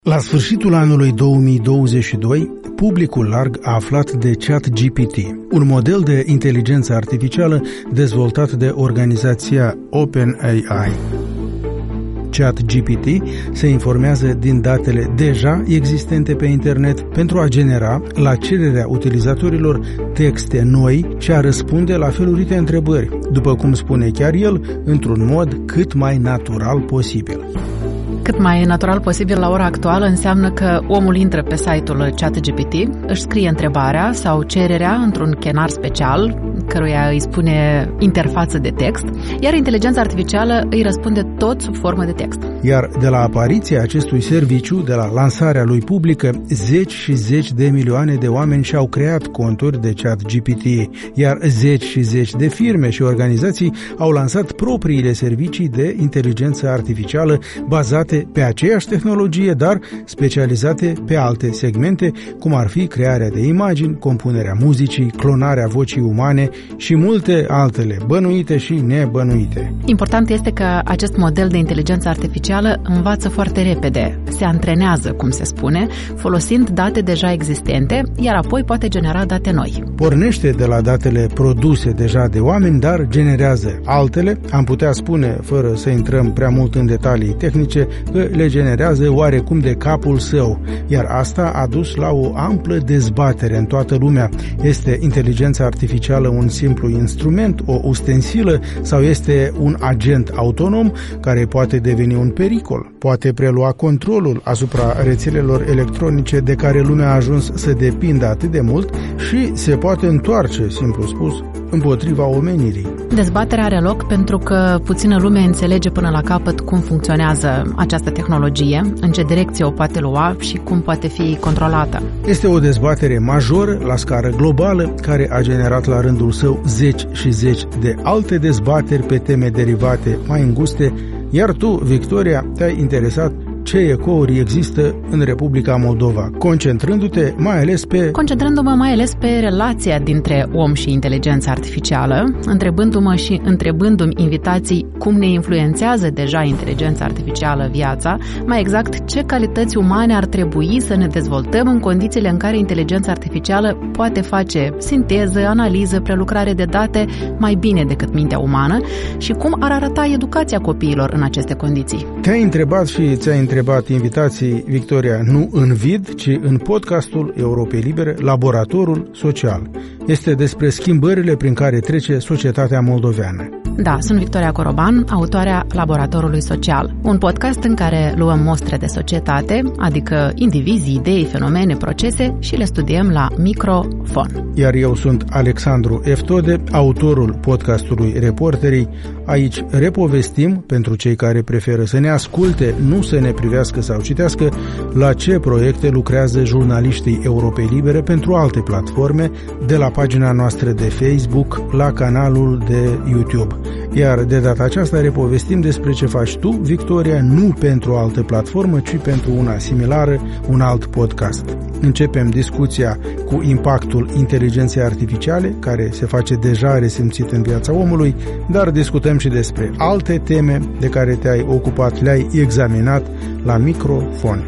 La sfârșitul anului 2022, publicul larg a aflat de ChatGPT, un model de inteligență artificială dezvoltat de organizația OpenAI. ChatGPT se informează din datele deja existente pe internet pentru a genera, la cererea utilizatorilor, texte noi și a răspunde la felurite întrebări, după cum spune chiar el, într-un mod cât mai natural posibil. Cât mai natural posibil la ora actuală înseamnă că omul intră pe site-ul ChatGPT, își scrie întrebarea sau cererea într-un chenar special, căruia îi spune interfață de text, iar inteligența artificială îi răspunde tot sub formă de text. Iar de la apariția acestui serviciu, de la lansarea lui publică, zeci și zeci de milioane de oameni și-au creat conturi de ChatGPT, iar zeci și zeci de firme și organizații au lansat propriile servicii de inteligență artificială bazate pe aceeași tehnologie, dar specializate pe alte segmente, cum ar fi crearea de imagini, compunerea muzicii, clonarea vocii umane și multe altele, bănuite și nebănuite. Important este că acest model de inteligență artificială învață foarte repede, se antrenează, cum se spune, folosind date deja existente, iar apoi poate genera date noi. Pornește de la datele produse deja de oameni, dar generează altele, am putea spune, fără să intrăm prea mult în detalii tehnice, că le generează oarecum de capul său, iar asta a dus la o amplă dezbatere în toată lumea. Este inteligența artificială un simplu instrument, o ustensilă, sau este un agent autonom care poate deveni un pericol, poate prelua controlul asupra rețelelor electronice de care lumea a ajuns să depindă atât de mult și se poate întoarce, simplu spus, împotriva omenirii. Dezbaterea are loc pentru că puțină lume înțelege până la capăt cum funcționează această tehnologie, în ce direcție o poate lua și cum poate fi controlată. Este o dezbatere majoră la scară globală care a generat la rândul său zeci și zeci de alte dezbateri pe teme derivate mai înguste, iar tu, Victoria, te-ai interesat ce ecouri există în Republica Moldova, concentrându-mă mai ales pe relația dintre om și inteligența artificială, întrebându-mi invitații cum ne influențează deja inteligența artificială viața, mai exact ce calități umane ar trebui să ne dezvoltăm în condițiile în care inteligența artificială poate face sinteză, analiză, prelucrare de date mai bine decât mintea umană și cum ar arăta educația copiilor în aceste condiții. Te-ai întrebat și ți-ai întrebat invitații, Victoria, nu în vid, ci în podcastul Europei Libere, Laboratorul Social. Este despre schimbările prin care trece societatea moldoveană. Da, sunt Victoria Coroban, autoarea Laboratorului Social, un podcast în care luăm mostre de societate, adică indivizi, idei, fenomene, procese și le studiem la microfon. Iar eu sunt Alexandru Eftode, autorul podcastului Reporterii. Aici repovestim, pentru cei care preferă să ne asculte, nu să ne privească sau citească, la ce proiecte lucrează jurnaliștii Europei Libere pentru alte platforme, de la pagina noastră de Facebook la canalul de YouTube. Iar de data aceasta repovestim despre ce faci tu, Victoria, nu pentru o altă platformă, ci pentru una similară, un alt podcast. Începem discuția cu impactul inteligenței artificiale, care se face deja resimțit în viața omului, dar discutăm și despre alte teme de care te-ai ocupat, le-ai examinat la microfon.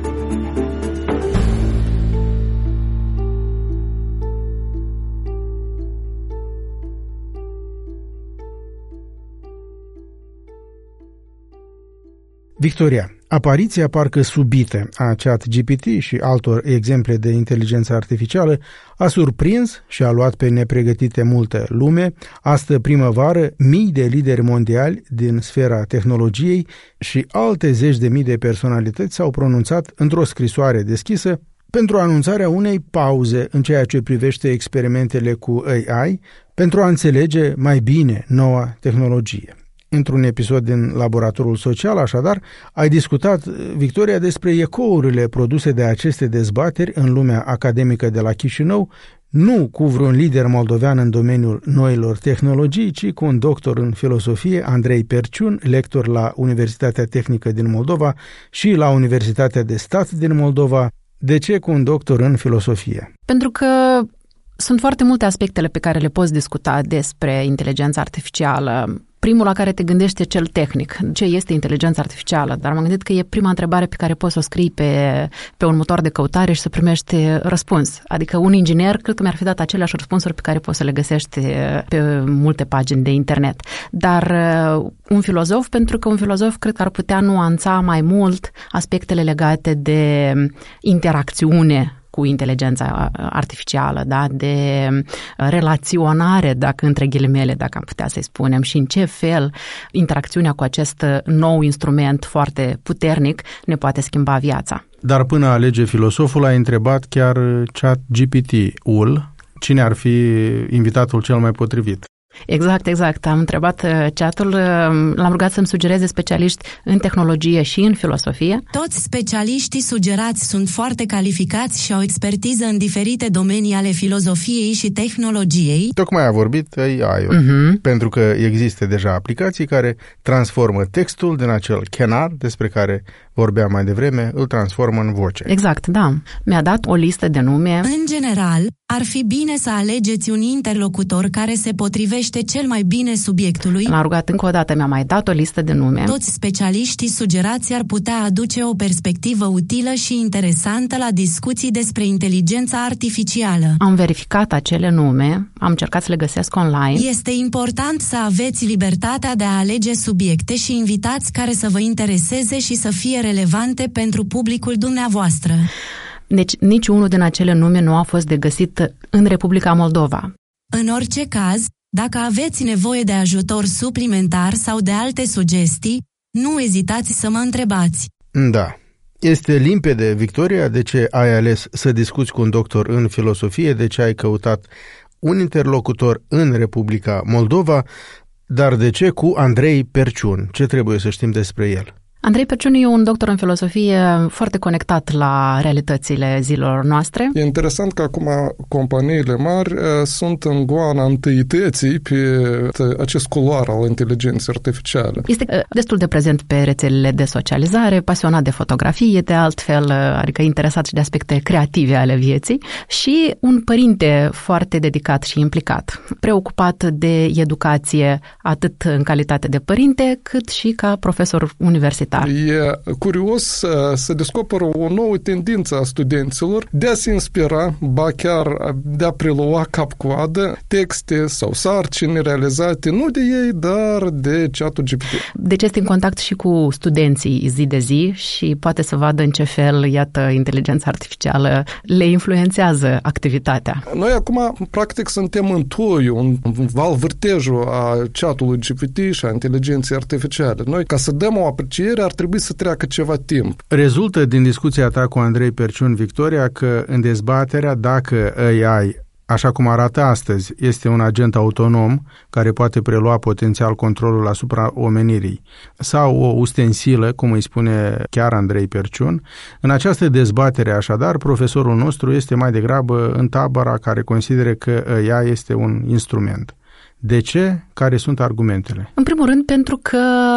Victoria, apariția parcă subită a ChatGPT și altor exemple de inteligență artificială a surprins și a luat pe nepregătite multă lume. Astă primăvară, mii de lideri mondiali din sfera tehnologiei și alte zeci de mii de personalități s-au pronunțat într-o scrisoare deschisă pentru anunțarea unei pauze în ceea ce privește experimentele cu AI, pentru a înțelege mai bine noua tehnologie. Într-un episod din Laboratorul Social, așadar, ai discutat, Victoria, despre ecourile produse de aceste dezbateri în lumea academică de la Chișinău, nu cu vreun lider moldovean în domeniul noilor tehnologii, ci cu un doctor în filosofie, Andrei Perciun, lector la Universitatea Tehnică din Moldova și la Universitatea de Stat din Moldova. De ce cu un doctor în filosofie? Pentru că Sunt foarte multe aspectele pe care le poți discuta despre inteligența artificială. Primul la care te gândești e cel tehnic. Ce este inteligența artificială? Dar m-am gândit că e prima întrebare pe care poți să o scrii pe un motor de căutare și să primești răspuns. Adică un inginer cred că mi-ar fi dat aceleași răspunsuri pe care poți să le găsești pe multe pagini de internet. Dar un filozof, pentru că un filozof cred că ar putea nuanța mai mult aspectele legate de interacțiune cu inteligența artificială, da? De relaționare, dacă între ghilimele, dacă am putea să-i spunem, și în ce fel interacțiunea cu acest nou instrument foarte puternic ne poate schimba viața. Dar până alege filosoful, a întrebat chiar ChatGPT-ul cine ar fi invitatul cel mai potrivit. Exact. Am întrebat chat-ul, l-am rugat să-mi sugereze specialiști în tehnologie și în filosofie. Toți specialiștii sugerați sunt foarte calificați și au expertiză în diferite domenii ale filozofiei și tehnologiei. Tocmai a vorbit AI-ul, pentru că există deja aplicații care transformă textul din acel chenar despre care vorbeam mai devreme, îl transformă în voce. Exact, da. Mi-a dat o listă de nume. În general, ar fi bine să alegeți un interlocutor care se potrivește cel mai bine subiectului. M-a rugat încă o dată, mi-a mai dat o listă de nume. Toți specialiștii sugerați ar putea aduce o perspectivă utilă și interesantă la discuții despre inteligența artificială. Am verificat acele nume, am încercat să le găsesc online. Este important să aveți libertatea de a alege subiecte și invitați care să vă intereseze și să fie relevante pentru publicul dumneavoastră. Deci niciunul din acele nume nu a fost de găsit în Republica Moldova. În orice caz, dacă aveți nevoie de ajutor suplimentar sau de alte sugestii, nu ezitați să mă întrebați. Da. Este limpede, Victoria, de ce ai ales să discuți cu un doctor în filosofie, de ce ai căutat un interlocutor în Republica Moldova, dar de ce cu Andrei Perciun? Ce trebuie să știm despre el? Andrei Perciun e un doctor în filosofie foarte conectat la realitățile zilelor noastre. E interesant că acum companiile mari sunt în goana întâietății pe acest culoar al inteligenței artificiale. Este destul de prezent pe rețelele de socializare, pasionat de fotografie, de altfel, adică interesat și de aspecte creative ale vieții și un părinte foarte dedicat și implicat, preocupat de educație atât în calitate de părinte, cât și ca profesor universitar. E curios să descoperă o nouă tendință a studenților de a se inspira, ba chiar de a prelua cap-coadă texte sau sarcini realizate nu de ei, dar de ChatGPT. Deci este în contact și cu studenții zi de zi și poate să vadă în ce fel, iată, inteligența artificială le influențează activitatea. Noi acum, practic, suntem în toiul, în val vârtejul a chatului GPT și a inteligenței artificiale. Noi, ca să dăm o apreciere, ar trebui să treacă ceva timp. Rezultă din discuția ta cu Andrei Perciun, Victoria, că în dezbaterea dacă AI, așa cum arată astăzi, este un agent autonom care poate prelua potențial controlul asupra omenirii sau o ustensilă, cum îi spune chiar Andrei Perciun, în această dezbatere, așadar, profesorul nostru este mai degrabă în tabăra care consideră că AI este un instrument. De ce? Care sunt argumentele? În primul rând, pentru că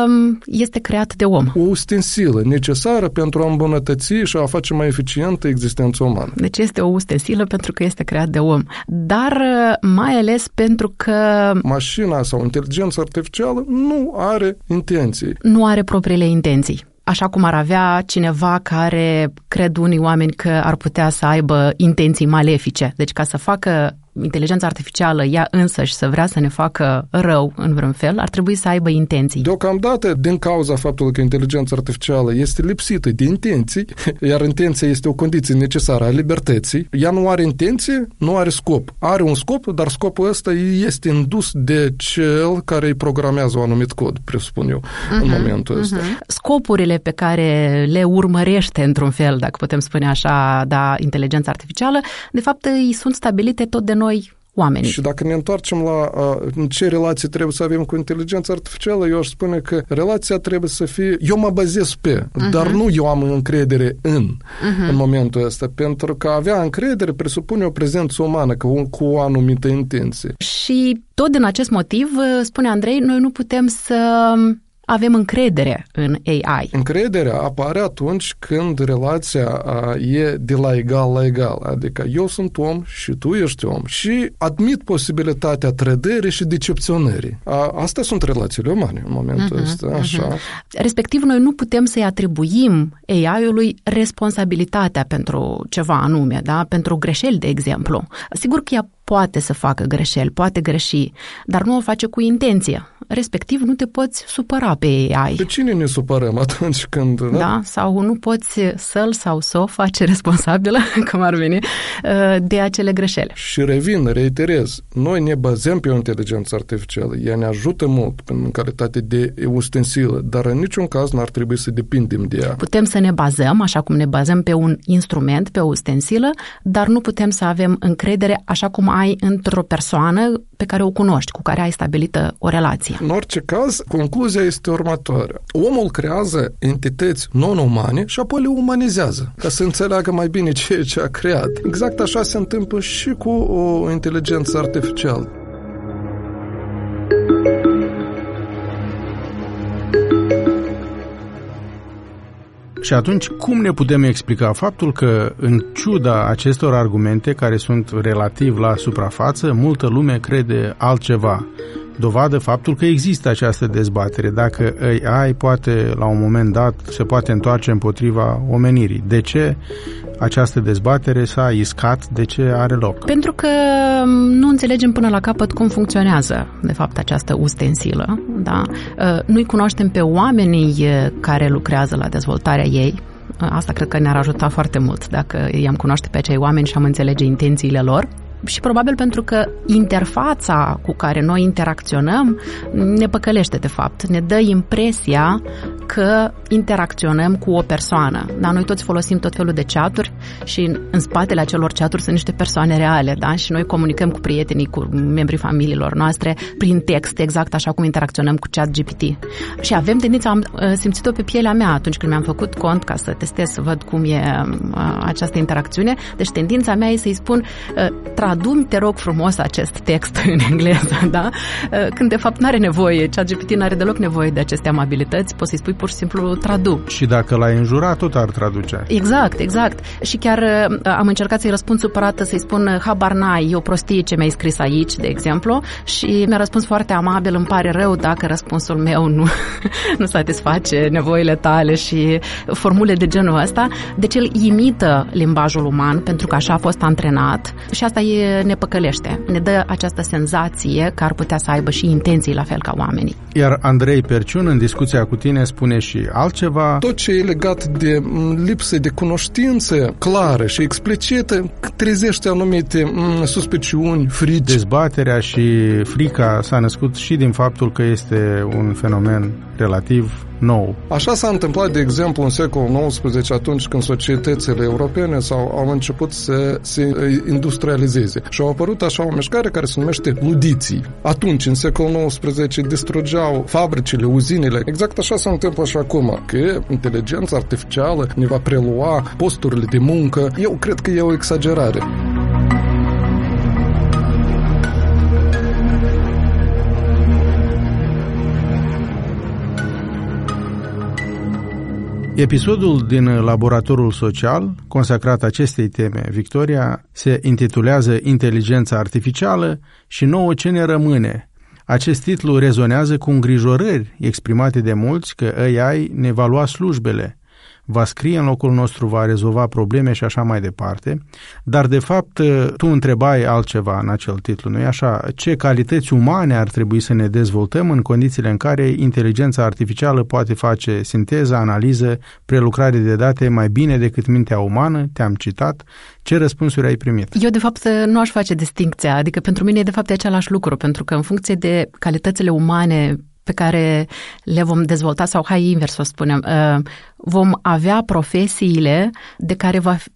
este creat de om. O ustensilă necesară pentru a îmbunătăți și a face mai eficientă existența umană. Deci este o ustensilă pentru că este creat de om. Dar mai ales pentru că mașina sau inteligența artificială nu are intenții. Nu are propriile intenții. Așa cum ar avea cineva care cred unii oameni că ar putea să aibă intenții malefice. Deci ca să facă inteligența artificială ea însăși să vrea să ne facă rău în vreun fel, ar trebui să aibă intenții. Deocamdată, din cauza faptului că inteligența artificială este lipsită de intenții, iar intenția este o condiție necesară a libertății, ea nu are intenție, nu are scop. Are un scop, dar scopul ăsta este indus de cel care îi programează un anumit cod, presupun eu, în momentul ăsta. Scopurile pe care le urmărește într-un fel, dacă putem spune așa, da, inteligența artificială, de fapt îi sunt stabilite tot de noi oamenii. Și dacă ne întoarcem la în ce relație trebuie să avem cu inteligența artificială, eu aș spune că relația trebuie să fie, eu mă bazez pe, dar nu eu am încredere în momentul ăsta, pentru că avea încredere presupune o prezență umană cu o anumită intenție. Și tot din acest motiv, spune Andrei, noi nu putem să avem încredere în AI? Încrederea apare atunci când relația e de la egal la egal, adică eu sunt om și tu ești om și admit posibilitatea trădării și decepționării. Astea sunt relațiile umane în momentul ăsta, așa. Respectiv, noi nu putem să-i atribuim AI-ului responsabilitatea pentru ceva anume, da? Pentru greșeli, de exemplu. Sigur că ea poate să facă greșeli, poate greși, dar nu o face cu intenție. Respectiv, nu te poți supăra pe AI. Pe cine ne supărăm atunci când... Da? Sau nu poți să-l sau să o faci responsabilă, cum ar veni, de acele greșeli. Și reiterez, noi ne bazăm pe o inteligență artificială. Ea ne ajută mult în calitate de ustensilă, dar în niciun caz n-ar trebui să depindem de ea. Putem să ne bazăm, așa cum ne bazăm pe un instrument, pe o ustensilă, dar nu putem să avem încredere așa cum ai într-o persoană pe care o cunoști, cu care ai stabilită o relație. În orice caz, concluzia este următoarea. Omul creează entități non-umane și apoi le umanizează, ca să înțeleagă mai bine ceea ce a creat. Exact așa se întâmplă și cu o inteligență artificială. Și atunci, cum ne putem explica faptul că, în ciuda acestor argumente care sunt relativ la suprafață, multă lume crede altceva? Dovadă faptul că există această dezbatere, dacă AI poate, la un moment dat, se poate întoarce împotriva omenirii. De ce această dezbatere s-a iscat, de ce are loc? Pentru că nu înțelegem până la capăt cum funcționează, de fapt, această ustensilă. Da? Nu-i cunoaștem pe oamenii care lucrează la dezvoltarea ei. Asta cred că ne-ar ajuta foarte mult dacă i-am cunoaște pe acei oameni și am înțelege intențiile lor. Și probabil pentru că interfața cu care noi interacționăm ne păcălește, de fapt. Ne dă impresia că interacționăm cu o persoană. Da? Noi toți folosim tot felul de chaturi și în spatele acelor chaturi sunt niște persoane reale, da? Și noi comunicăm cu prietenii, cu membrii familiilor noastre prin text, exact așa cum interacționăm cu ChatGPT. Și avem tendința, am simțit-o pe pielea mea atunci când mi-am făcut cont ca să testez, să văd cum e această interacțiune. Deci tendința mea e să-i spun tradu-mi, te rog frumos, acest text în engleză, da? Când de fapt n-are nevoie, ChatGPT n-are deloc nevoie de aceste amabilități, poți să-i spui pur și simplu tradu. Și dacă l-ai înjurat, tot ar traduce. Exact. Și chiar am încercat să-i răspund supărată, să-i spun habar n-ai, e o prostie ce mi-ai scris aici, de exemplu, și mi-a răspuns foarte amabil, îmi pare rău dacă răspunsul meu nu satisface nevoile tale și formule de genul ăsta. Deci el imită limbajul uman, pentru că așa a fost antrenat și asta ne păcălește. Ne dă această senzație că ar putea să aibă și intenții la fel ca oamenii. Iar Andrei Perciun, în discuția cu tine, spune și altceva. Tot ce e legat de lipsă de cunoștință clară și explicită trezește anumite suspiciuni, frici. Dezbaterea și frica s-a născut și din faptul că este un fenomen relativ nou. Așa s-a întâmplat, de exemplu, în secolul XIX, atunci când societățile europene au început să se industrializeze. Și au apărut așa o mișcare care se numește ludiții. Atunci, în secolul XIX, distrugeau fabricile, uzinele. Exact așa se întâmplă și acum, că inteligența artificială ne va prelua posturile de muncă. Eu cred că e o exagerare. Episodul din Laboratorul Social, consacrat acestei teme, Victoria, se intitulează Inteligența Artificială și nouă ce ne rămâne. Acest titlu rezonează cu îngrijorări exprimate de mulți că AI ne va lua slujbele, va scrie în locul nostru, va rezolva probleme și așa mai departe, dar de fapt tu întrebai altceva în acel titlu, nu-i așa? Ce calități umane ar trebui să ne dezvoltăm în condițiile în care inteligența artificială poate face sinteză, analiză, prelucrare de date mai bine decât mintea umană? Te-am citat. Ce răspunsuri ai primit? Eu de fapt nu aș face distincția, adică pentru mine de fapt e același lucru, pentru că în funcție de calitățile umane pe care le vom dezvolta, sau hai invers să spunem, vom avea profesiile de care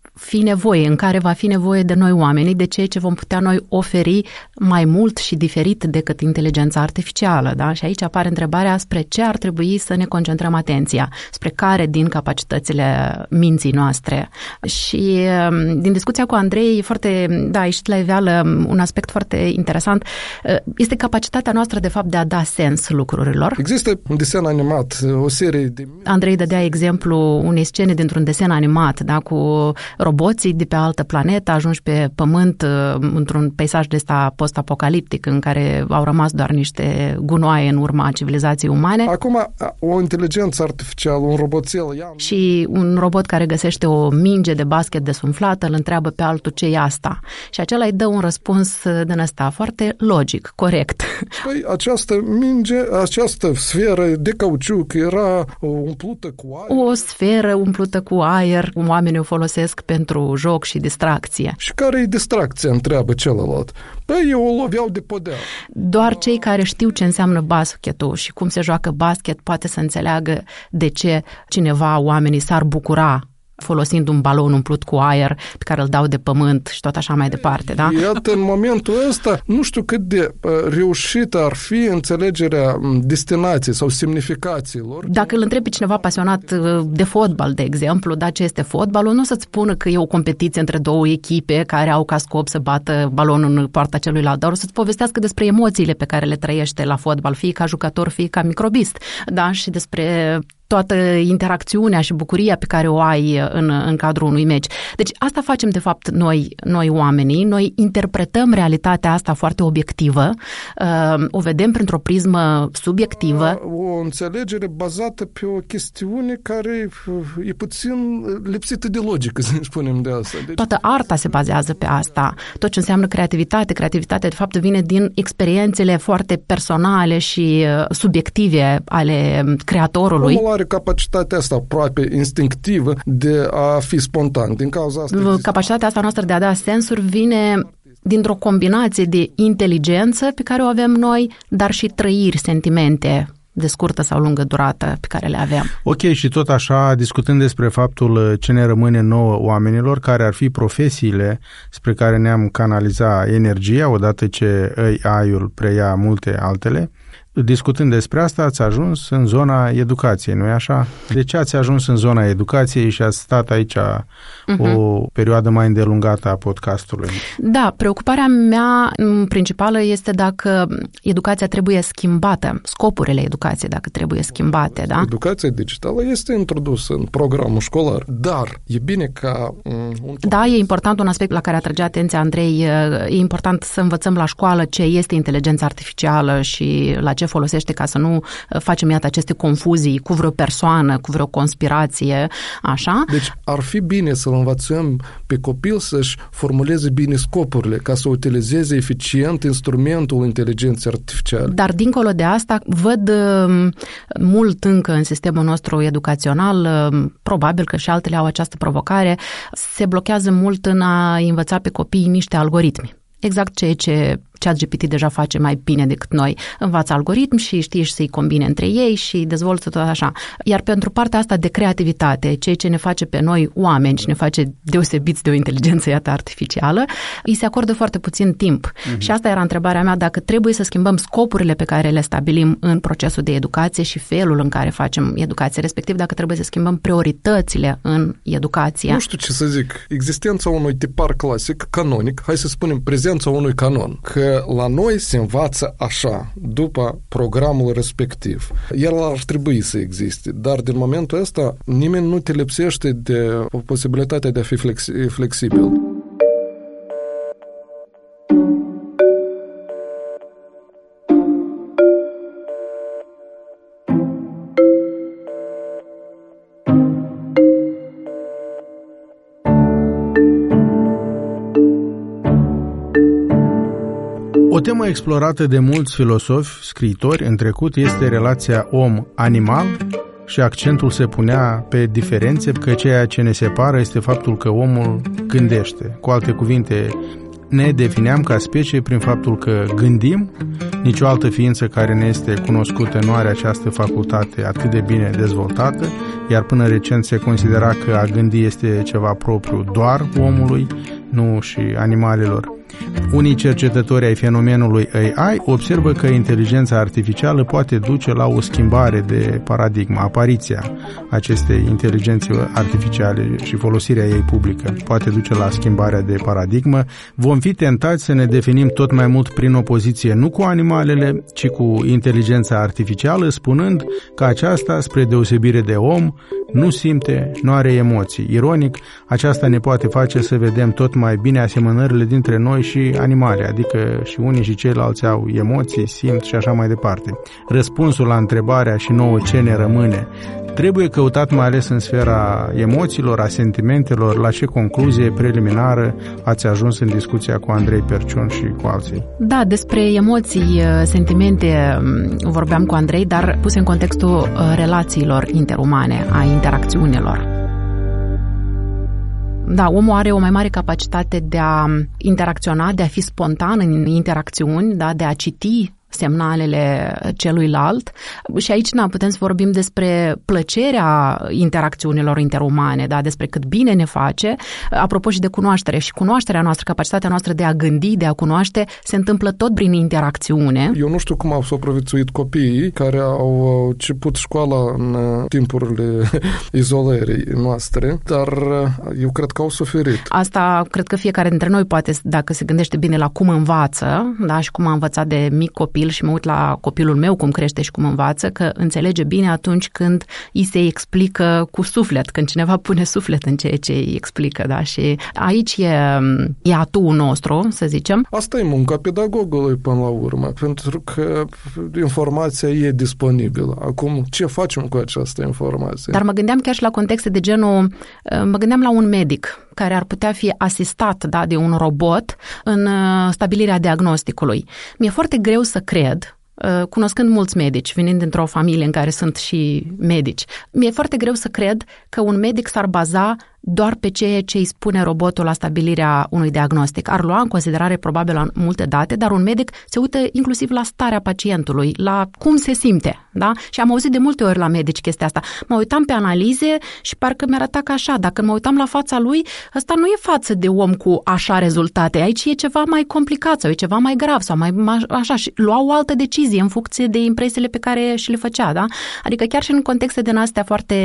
fi nevoie, în care va fi nevoie de noi oamenii, de ceea ce vom putea noi oferi mai mult și diferit decât inteligența artificială. Da? Și aici apare întrebarea spre ce ar trebui să ne concentrăm atenția, spre care din capacitățile minții noastre. Și din discuția cu Andrei, a ieșit la iveală un aspect foarte interesant, este capacitatea noastră, de fapt, de a da sens lucrurilor. Există un desen animat, o serie de... Andrei dădea exemplu unei scene dintr-un desen animat, da, cu roboții de pe altă planetă ajunși pe Pământ într-un peisaj de ăsta post-apocaliptic în care au rămas doar niște gunoaie în urma civilizației umane. Acum, o inteligență artificială, un roboțel... Și un robot care găsește o minge de basket desumflată, îl întreabă pe altul ce e asta. Și acela îi dă un răspuns din ăsta foarte logic, corect. Păi, această minge, această sferă de cauciuc era umplută cu aer. O sferă umplută cu aer, oamenii o folosesc pentru joc și distracție. Și care e distracția, întreabă celălalt? Păi, eu o loveau de podea. Doar cei care știu ce înseamnă basketul și cum se joacă basket poate să înțeleagă de ce cineva, oamenii s-ar bucura folosind un balon umplut cu aer pe care îl dau de Pământ și tot așa mai departe, da? Iată, în momentul ăsta, nu știu cât de reușită ar fi înțelegerea destinației sau semnificațiilor. Dacă îl întrebi pe cineva pasionat de fotbal, de exemplu, da, ce este fotbalul, nu o să-ți spună că e o competiție între două echipe care au ca scop să bată balonul în poarta celuilalt, dar o să-ți povestească despre emoțiile pe care le trăiește la fotbal, fie ca jucător, fie ca microbist, da, și despre toată interacțiunea și bucuria pe care o ai în cadrul unui meci. Deci asta facem de fapt noi oamenii, noi interpretăm realitatea asta foarte obiectivă, o vedem printr-o prismă subiectivă. O înțelegere bazată pe o chestiune care e puțin lipsită de logică, să spunem de asta. Deci... Toată arta se bazează pe asta. Tot ce înseamnă creativitate. Creativitatea de fapt vine din experiențele foarte personale și subiective ale creatorului. Omul are capacitatea asta aproape instinctivă de a fi spontan. Din cauza asta capacitatea asta noastră de a da sensuri vine dintr-o combinație de inteligență pe care o avem noi, dar și trăiri, sentimente de scurtă sau lungă durată pe care le avem. Ok, și tot așa, discutând despre faptul ce ne rămâne nouă oamenilor, care ar fi profesiile spre care ne-am canaliza energia odată ce AI-ul preia multe altele, discutând despre asta, ați ajuns în zona educației, nu-i așa? De ce ați ajuns în zona educației și ați stat aici o perioadă mai îndelungată a podcastului? Da, preocuparea mea principală este dacă educația trebuie schimbată, scopurile educației dacă trebuie schimbate, da? Educația digitală este introdusă în programul școlar, dar e bine ca... Da, e important un aspect la care atrage atenția Andrei, e important să învățăm la școală ce este inteligența artificială și la ce folosește, ca să nu facem, iată, aceste confuzii cu vreo persoană, cu vreo conspirație, așa. Deci ar fi bine să învățăm pe copil să-și formuleze bine scopurile, ca să utilizeze eficient instrumentul inteligenței artificiale. Dar dincolo de asta, văd mult încă în sistemul nostru educațional, probabil că și altele au această provocare, se blochează mult în a învăța pe copii niște algoritmi. Exact ceea ce ChatGPT deja face mai bine decât noi. Învață algoritmi și știe și să-i combine între ei și dezvoltă tot așa. Iar pentru partea asta de creativitate, ceea ce ne face pe noi oameni și ne face deosebiți de o inteligență, iată, artificială, îi se acordă foarte puțin timp. Și asta era întrebarea mea, dacă trebuie să schimbăm scopurile pe care le stabilim în procesul de educație și felul în care facem educație, respectiv dacă trebuie să schimbăm prioritățile în educație. Nu știu ce să zic. Existența unui tipar clasic, canonic, hai să spunem prezența unui canon, că la noi se învață așa, după programul respectiv. El ar trebui să existe, dar din momentul ăsta nimeni nu te lipsește de posibilitatea de a fi flexibil. O temă explorată de mulți filosofi, scriitori în trecut este relația om-animal și accentul se punea pe diferențe, că ceea ce ne separă este faptul că omul gândește. Cu alte cuvinte, ne defineam ca specie prin faptul că gândim. Nicio altă ființă care ne este cunoscută nu are această facultate atât de bine dezvoltată, iar până recent se considera că a gândi este ceva propriu doar omului, nu și animalelor. Unii cercetători ai fenomenului AI observă că inteligența artificială poate duce la o schimbare de paradigmă. Apariția acestei inteligențe artificiale și folosirea ei publică poate duce la schimbarea de paradigmă. Vom fi tentați să ne definim tot mai mult prin opoziție nu cu animalele, ci cu inteligența artificială, spunând că aceasta, spre deosebire de om, nu simte, nu are emoții. Ironic, aceasta ne poate face să vedem tot mai bine asemănările dintre noi și animale, adică și unii și ceilalți au emoții, simt și așa mai departe. Răspunsul la întrebarea și nouă ce ne rămâne trebuie căutat mai ales în sfera emoțiilor, a sentimentelor. La ce concluzie preliminară ați ajuns în discuția cu Andrei Perciun și cu alții? Da, despre emoții, sentimente vorbeam cu Andrei, dar pus în contextul relațiilor interumane, a interacțiunilor. Da, omul are o mai mare capacitate de a interacționa, de a fi spontan în interacțiuni, da, de a citi semnalele celuilalt și aici putem să vorbim despre plăcerea interacțiunilor interumane, da, despre cât bine ne face, apropo și de cunoaștere. Și cunoașterea noastră, capacitatea noastră de a gândi, de a cunoaște, se întâmplă tot prin interacțiune. Eu nu știu cum au supraviețuit copiii care au început școala în timpurile izolării noastre, dar eu cred că au suferit. Asta cred că fiecare dintre noi poate, dacă se gândește bine la cum învață, da, și cum a învățat de mic copil, și mă uit la copilul meu cum crește și cum învață, că înțelege bine atunci când îi se explică cu suflet, când cineva pune suflet în ceea ce îi explică, da? Și aici e atul nostru, să zicem. Asta e munca pedagogului până la urmă, pentru că informația e disponibilă. Acum, ce facem cu această informație? Dar mă gândeam chiar și la contexte de genul, mă gândeam la un medic care ar putea fi asistat, da, de un robot în stabilirea diagnosticului. Mi-e foarte greu să cred, cunoscând mulți medici, venind dintr-o familie în care sunt și medici, mi-e foarte greu să cred că un medic s-ar baza doar pe ceea ce îi spune robotul la stabilirea unui diagnostic. Ar lua în considerare probabil multe date, dar un medic se uită inclusiv la starea pacientului, la cum se simte, da? Și am auzit de multe ori la medici chestia asta. Mă uitam pe analize și parcă mi-arăta că așa, dacă mă uitam la fața lui, ăsta nu e față de om cu așa rezultate. Aici e ceva mai complicat sau e ceva mai grav sau mai așa, și lua o altă decizie în funcție de impresiile pe care și le făcea, da? Adică chiar și în contexte din astea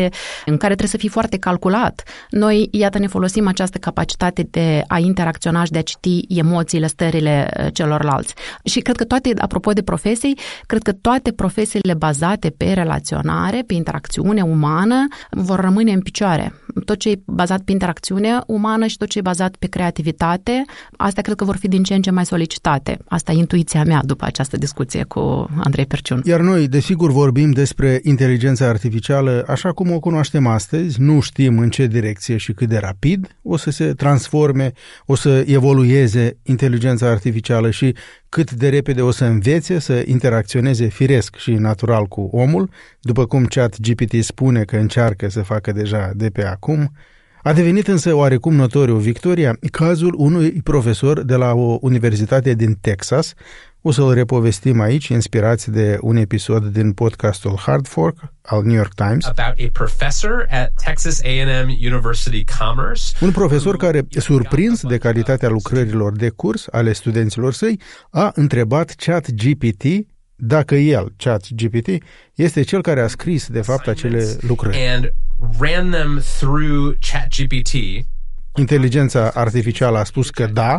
în care trebuie să fii foarte calculat. Noi, iată, ne folosim această capacitate de a interacționa și de a citi emoțiile, stările celorlalți. Și cred că toate, apropo de profesii, cred că toate profesiile bazate pe relaționare, pe interacțiune umană, vor rămâne în picioare. Tot ce e bazat pe interacțiune umană și tot ce e bazat pe creativitate, astea cred că vor fi din ce în ce mai solicitate. Asta e intuiția mea după această discuție cu Andrei Perciun. Iar noi, desigur, vorbim despre inteligența artificială așa cum o cunoaștem astăzi, nu știm în ce direcție și cât de rapid o să se transforme, o să evolueze inteligența artificială și cât de repede o să învețe să interacționeze firesc și natural cu omul, după cum ChatGPT spune că încearcă să facă deja de pe acum. A devenit însă oarecum notoriu, Victoria, cazul unui profesor de la o universitate din Texas. O să-l repovestim aici, inspirați de un episod din podcastul Hard Fork al New York Times. About a professor at Texas A&M University Commerce. Un profesor care, surprins de calitatea lucrărilor de curs ale studenților săi, a întrebat ChatGPT dacă el, ChatGPT, este cel care a scris de fapt acele lucrări. And ran them through ChatGPT. Inteligența artificială a spus că da,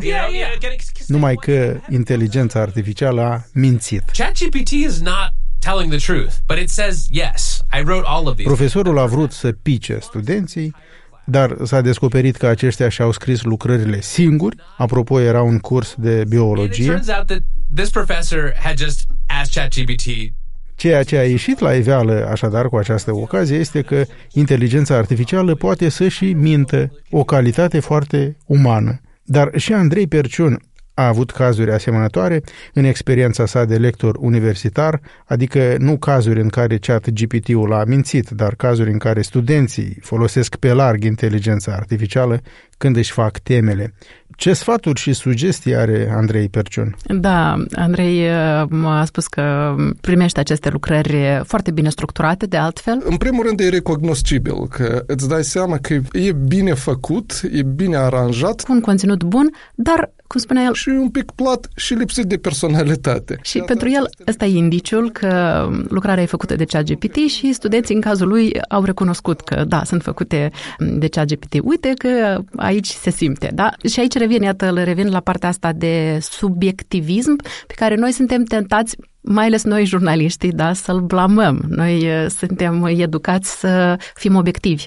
numai că inteligența artificială a mințit. ChatGPT is not telling the truth, but it says yes. I wrote all of these. Profesorul a vrut să pice studenții, dar s-a descoperit că aceștia și-au scris lucrările singuri. Apropo, era un curs de biologie. It turns out that this professor had just asked ChatGPT. Ceea ce a ieșit la iveală, așadar, cu această ocazie, este că inteligența artificială poate să și mintă, o calitate foarte umană. Dar și Andrei Perciun a avut cazuri asemănătoare în experiența sa de lector universitar, adică nu cazuri în care ChatGPT-ul a mințit, dar cazuri în care studenții folosesc pe larg inteligența artificială când își fac temele. Ce sfaturi și sugestii are Andrei Perciun? Da, Andrei a spus că primește aceste lucrări foarte bine structurate, de altfel. În primul rând e recognoscibil, că îți dai seama că e bine făcut, e bine aranjat. Un conținut bun, dar, cum spunea el... Și un pic plat și lipsit de personalitate. Și pentru el ăsta e indiciul că lucrarea e făcută de ChatGPT și studenții în cazul lui au recunoscut că da, sunt făcute de ChatGPT. Uite că aici se simte, da? Și aici revin la partea asta de subiectivism pe care noi suntem tentați, mai ales noi jurnaliștii, da, să-l blamăm. Noi suntem educați să fim obiectivi.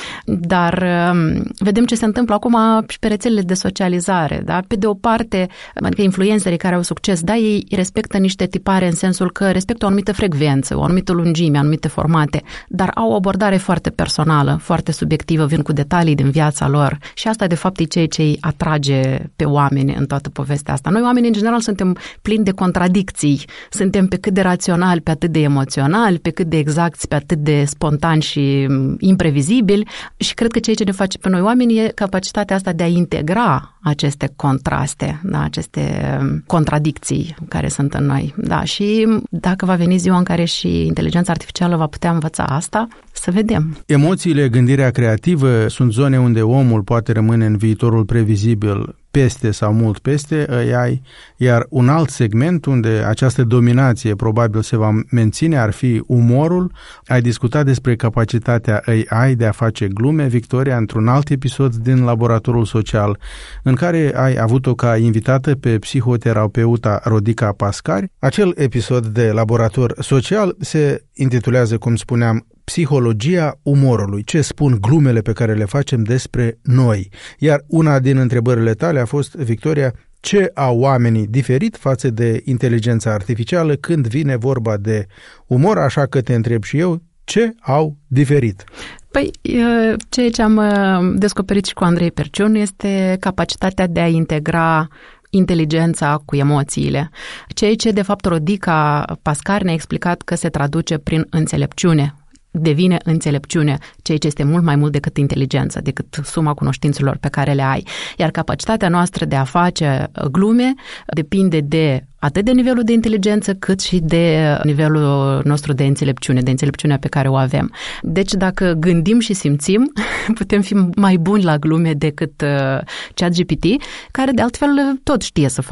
Dar vedem ce se întâmplă acum și pe rețelele de socializare, da? Pe de o parte, adică influencerii care au succes, da, ei respectă niște tipare în sensul că respectă o anumită frecvență, o anumită lungime, anumite formate, dar au o abordare foarte personală, foarte subiectivă, vin cu detalii din viața lor și asta de fapt e ceea ce îi atrage pe oameni în toată povestea asta. Noi oamenii în general suntem plini de contradicții, suntem pe cât de raționali, pe atât de emoționali, pe cât de exacti, pe atât de spontani și imprevizibili. Și cred că ceea ce ne face pe noi oameni e capacitatea asta de a integra aceste contraste, da, aceste contradicții care sunt în noi. Da, și dacă va veni ziua în care și inteligența artificială va putea învăța asta, să vedem. Emoțiile, gândirea creativă sunt zone unde omul poate rămâne în viitorul previzibil peste sau mult peste AI, iar un alt segment unde această dominație probabil se va menține ar fi umorul. Ai discutat despre capacitatea AI de a face glume, Victoria, într-un alt episod din Laboratorul Social, în care ai avut-o ca invitată pe psihoterapeuta Rodica Pascari. Acel episod de Laborator Social se intitulează, cum spuneam, Psihologia umorului, ce spun glumele pe care le facem despre noi. Iar una din întrebările tale a fost, Victoria, ce au oamenii diferit față de inteligența artificială când vine vorba de umor, așa că te întreb și eu, ce au diferit? Păi, ceea ce am descoperit și cu Andrei Perciun este capacitatea de a integra inteligența cu emoțiile. Ceea ce, de fapt, Rodica Pascari ne-a explicat că se traduce prin înțelepciune. Devine înțelepciune, ceea ce este mult mai mult decât inteligență, decât suma cunoștințelor pe care le ai. Iar capacitatea noastră de a face glume depinde de atât de nivelul de inteligență, cât și de nivelul nostru de înțelepciunea pe care o avem. Deci dacă gândim și simțim, putem fi mai buni la glume decât ChatGPT, care de altfel tot știe să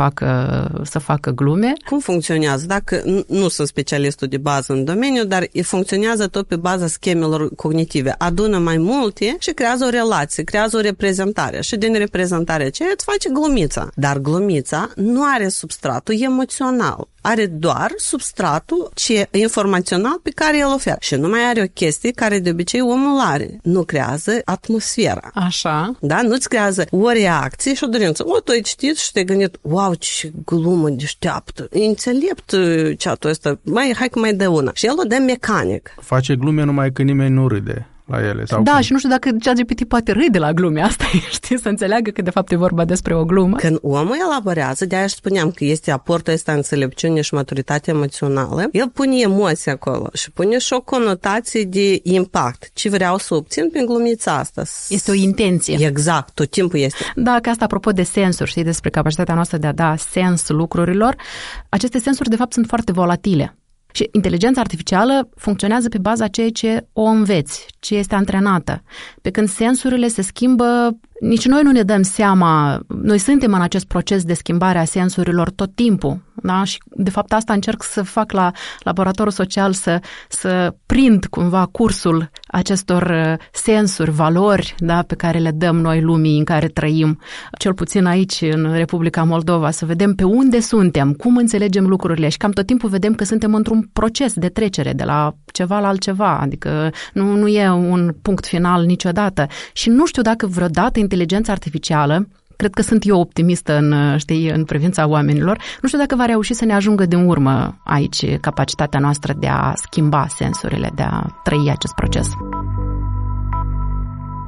facă glume. Cum funcționează? Dacă nu sunt specialistul de bază în domeniu, dar funcționează tot pe baza schemelor cognitive. Adună mai multe și creează o relație, creează o reprezentare. Și din reprezentarea aceea îți face glumița. Dar glumița nu are substratul emoțional. Are doar substratul informațional pe care el oferă. Și nu mai are o chestie care de obicei omul are. Nu creează atmosfera. Așa. Da? Nu-ți creează o reacție și o dorință. Tu ai citit și te-ai gândit, wow, ce glumă deșteaptă. E înțelept chat-ul ăsta. Hai că mai dă una. Și el o dă mecanic. Face glume numai că nimeni nu râde la ele. Sau da, și nu știu dacă ChatGPT poate râde la glume. Asta știi, să înțeleagă că de fapt e vorba despre o glumă. Când omul elaborează, de-aia și spuneam că este aportul ăsta înțelepciune și maturitate emoțională, el pune emoții acolo și pune și o conotație de impact. Ce vreau să obțin prin glumița asta? Este o intenție. Exact, tot timpul este. Da, că asta apropo de sensuri, știi, despre capacitatea noastră de a da sens lucrurilor, aceste sensuri de fapt sunt foarte volatile. Și inteligența artificială funcționează pe baza ceea ce o înveți, ce este antrenată. Pe când sensurile se schimbă, nici noi nu ne dăm seama, noi suntem în acest proces de schimbare a sensurilor tot timpul. Da? Și de fapt asta încerc să fac la Laboratorul Social, să prind cumva cursul acestor sensuri, valori, da, pe care le dăm noi lumii în care trăim, cel puțin aici în Republica Moldova, să vedem pe unde suntem, cum înțelegem lucrurile și cam tot timpul vedem că suntem într-un proces de trecere de la ceva la altceva, adică nu e un punct final niciodată. Și nu știu dacă vreodată inteligența artificială, cred că sunt eu optimistă în privința oamenilor, nu știu dacă va reuși să ne ajungă din urmă aici capacitatea noastră de a schimba sensurile, de a trăi acest proces.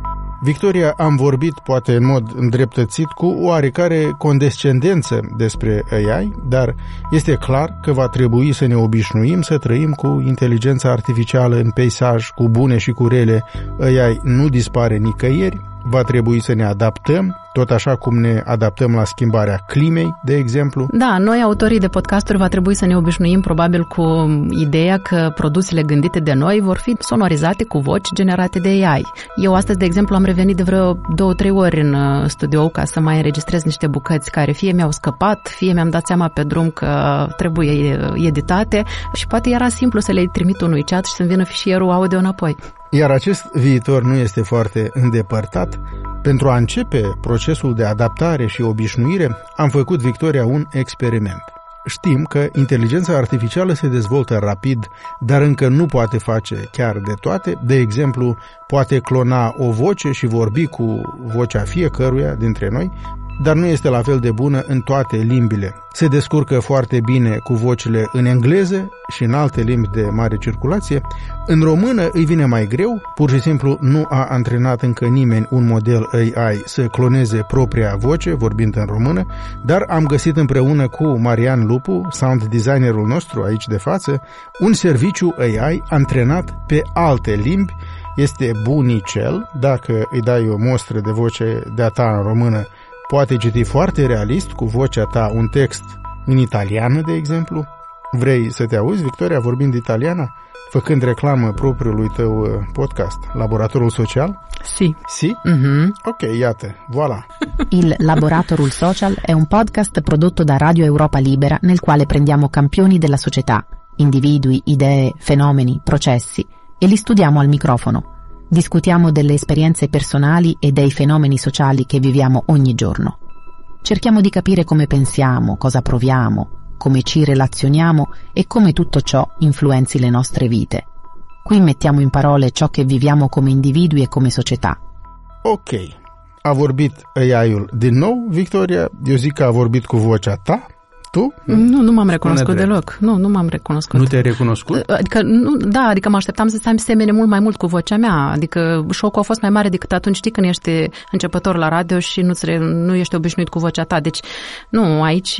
Victoria, am vorbit, poate în mod îndreptățit, cu oarecare condescendență despre AI, dar este clar că va trebui să ne obișnuim să trăim cu inteligența artificială în peisaj, cu bune și cu rele. AI nu dispare nicăieri, va trebui să ne adaptăm, tot așa cum ne adaptăm la schimbarea climei, de exemplu. Da, noi, autorii de podcasturi, va trebui să ne obișnuim probabil cu ideea că produsele gândite de noi vor fi sonorizate cu voci generate de AI. Eu astăzi, de exemplu, am revenit de vreo 2-3 ori în studio ca să mai înregistrez niște bucăți care fie mi-au scăpat, fie mi-am dat seama pe drum că trebuie editate și poate era simplu să le trimit unui chat și să-mi vină fișierul audio înapoi. Iar acest viitor nu este foarte îndepărtat. Pentru a începe procesul de adaptare și obișnuire, am făcut, Victoria, un experiment. Știm că inteligența artificială se dezvoltă rapid, dar încă nu poate face chiar de toate. De exemplu, poate clona o voce și vorbi cu vocea fiecăruia dintre noi, dar nu este la fel de bună în toate limbile. Se descurcă foarte bine cu vocile în engleză și în alte limbi de mare circulație. În română îi vine mai greu, pur și simplu nu a antrenat încă nimeni un model AI să cloneze propria voce, vorbind în română, dar am găsit împreună cu Marian Lupu, sound designerul nostru aici de față, un serviciu AI antrenat pe alte limbi. Este bunicel, dacă îi dai o mostră de voce de-a ta în română, poate citi foarte realist cu vocea ta un text în italiană, de exemplu. Vrei să te auzi, Victoria, vorbind italiana, făcând reclamă propriului tău podcast, Laboratorul Social? Sì. Sì? Mm-hmm. Ok, iată, voilà. Il Laboratorul Social è un podcast prodotto da Radio Europa Libera nel quale prendiamo campioni della società, individui, idee, fenomeni, processi e li studiamo al microfono. Discutiamo delle esperienze personali e dei fenomeni sociali che viviamo ogni giorno. Cerchiamo di capire come pensiamo, cosa proviamo, come ci relazioniamo e come tutto ciò influenzi le nostre vite. Qui mettiamo in parole ciò che viviamo come individui e come società. Ok. A vorbit AI-ul din nou, Victoria? Eu zic că a vorbit cu vocea ta. Tu? Nu m-am recunoscut deloc. Nu m-am recunoscut. Nu te-ai recunoscut? Adică mă așteptam să semene mult mai mult cu vocea mea. Adică șocul a fost mai mare decât atunci, știi, când ești începător la radio și nu ești obișnuit cu vocea ta. Deci, nu, aici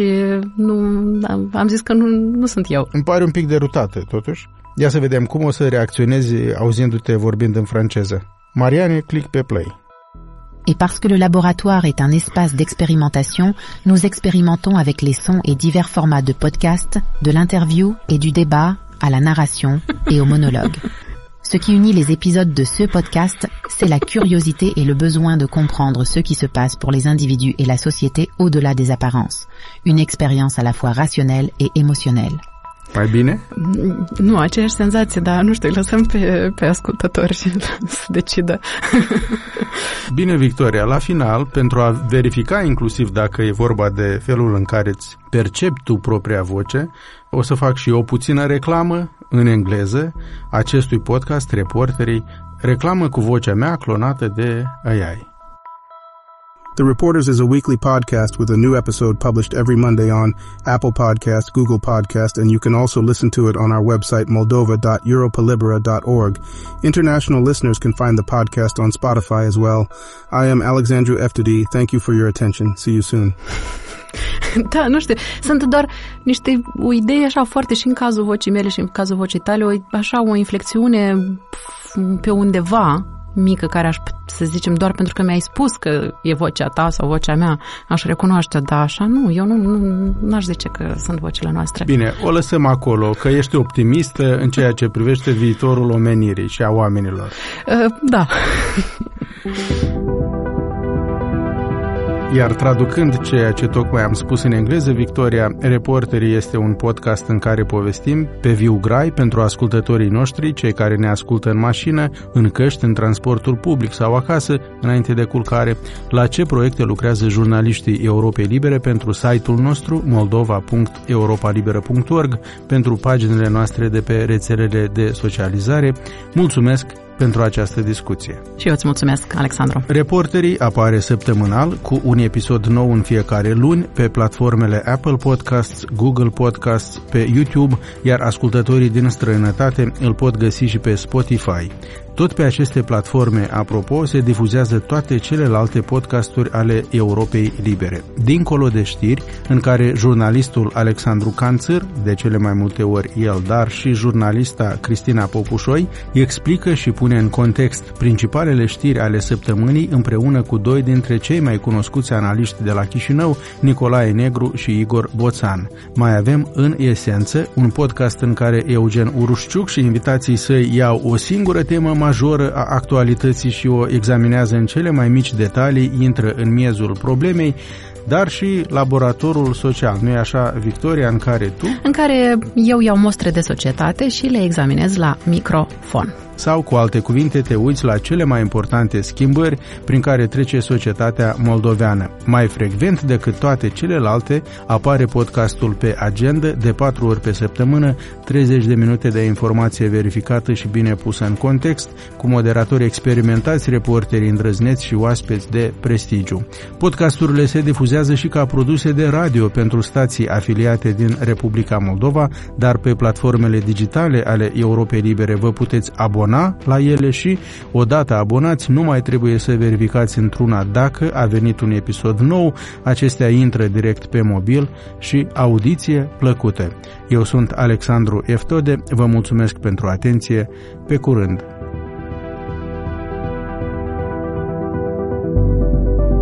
am zis că nu sunt eu. Îmi pare un pic derutată, totuși. Ia să vedem cum o să reacționezi auzindu-te vorbind în franceză. Mariane, click pe play. Et parce que le laboratoire est un espace d'expérimentation, nous expérimentons avec les sons et divers formats de podcast, de l'interview et du débat, à la narration et au monologue. Ce qui unit les épisodes de ce podcast, c'est la curiosité et le besoin de comprendre ce qui se passe pour les individus et la société au-delà des apparences. Une expérience à la fois rationnelle et émotionnelle. Mai bine? Nu, aceeași senzație, dar nu știu, îi lăsăm pe ascultători să decidă. Bine, Victoria, la final, pentru a verifica inclusiv dacă e vorba de felul în care îți percepi tu propria voce, o să fac și eu o puțină reclamă în engleză acestui podcast, Reporterii, reclamă cu vocea mea clonată de AI. The Reporters is a weekly podcast with a new episode published every Monday on Apple Podcasts, Google Podcasts, and you can also listen to it on our website moldova.europalibera.org. International listeners can find the podcast on Spotify as well. I am Alexandru Eftedi. Thank you for your attention. See you soon. Da, nu știu, sunt doar o idee așa foarte și în cazul vocii mele și în cazul vocii tale, așa o inflexiune pe undeva mică care să zicem, doar pentru că mi-ai spus că e vocea ta sau vocea mea, aș recunoaște, dar așa nu, eu n-aș zice că sunt vocile noastre. Bine, o lăsăm acolo, că ești optimistă în ceea ce privește viitorul omenirii și a oamenilor. Da. Iar traducând ceea ce tocmai am spus în engleză, Victoria, Reporterii este un podcast în care povestim pe viu grai pentru ascultătorii noștri, cei care ne ascultă în mașină, în căști, în transportul public sau acasă, înainte de culcare, la ce proiecte lucrează jurnaliștii Europei Libere pentru site-ul nostru moldova.europalibera.org, pentru paginile noastre de pe rețelele de socializare. Mulțumesc pentru această discuție. Și eu îți mulțumesc, Alexandru. Reporterii apare săptămânal cu un episod nou în fiecare luni pe platformele Apple Podcasts, Google Podcasts, pe YouTube, iar ascultătorii din străinătate îl pot găsi și pe Spotify. Tot pe aceste platforme, apropo, se difuzează toate celelalte podcasturi ale Europei Libere. Dincolo de știri, în care jurnalistul Alexandru Canțăr, de cele mai multe ori el, dar și jurnalista Cristina Popușoi, explică și pune în context principalele știri ale săptămânii împreună cu doi dintre cei mai cunoscuți analiști de la Chișinău, Nicolae Negru și Igor Boțan. Mai avem, în esență, un podcast în care Eugen Urușciuc și invitații săi iau o singură temă majoră a actualității și o examinează în cele mai mici detalii, intră în miezul problemei, dar și laboratorul social. Nu-i așa, Victoria, în care eu iau mostre de societate și le examinez la microfon. Sau, cu alte cuvinte, te uiți la cele mai importante schimbări prin care trece societatea moldoveană. Mai frecvent decât toate celelalte, apare podcastul pe agenda de 4 ori pe săptămână, 30 de minute de informație verificată și bine pusă în context, cu moderatori experimentați, reporteri îndrăzneți și oaspeți de prestigiu. Podcasturile se difuzează și ca produse de radio pentru stații afiliate din Republica Moldova, dar pe platformele digitale ale Europei Libere vă puteți abona la ele și, odată abonați, nu mai trebuie să verificați într-una dacă a venit un episod nou, acestea intră direct pe mobil și audiție plăcută. Eu sunt Alexandru Eftode, vă mulțumesc pentru atenție, pe curând!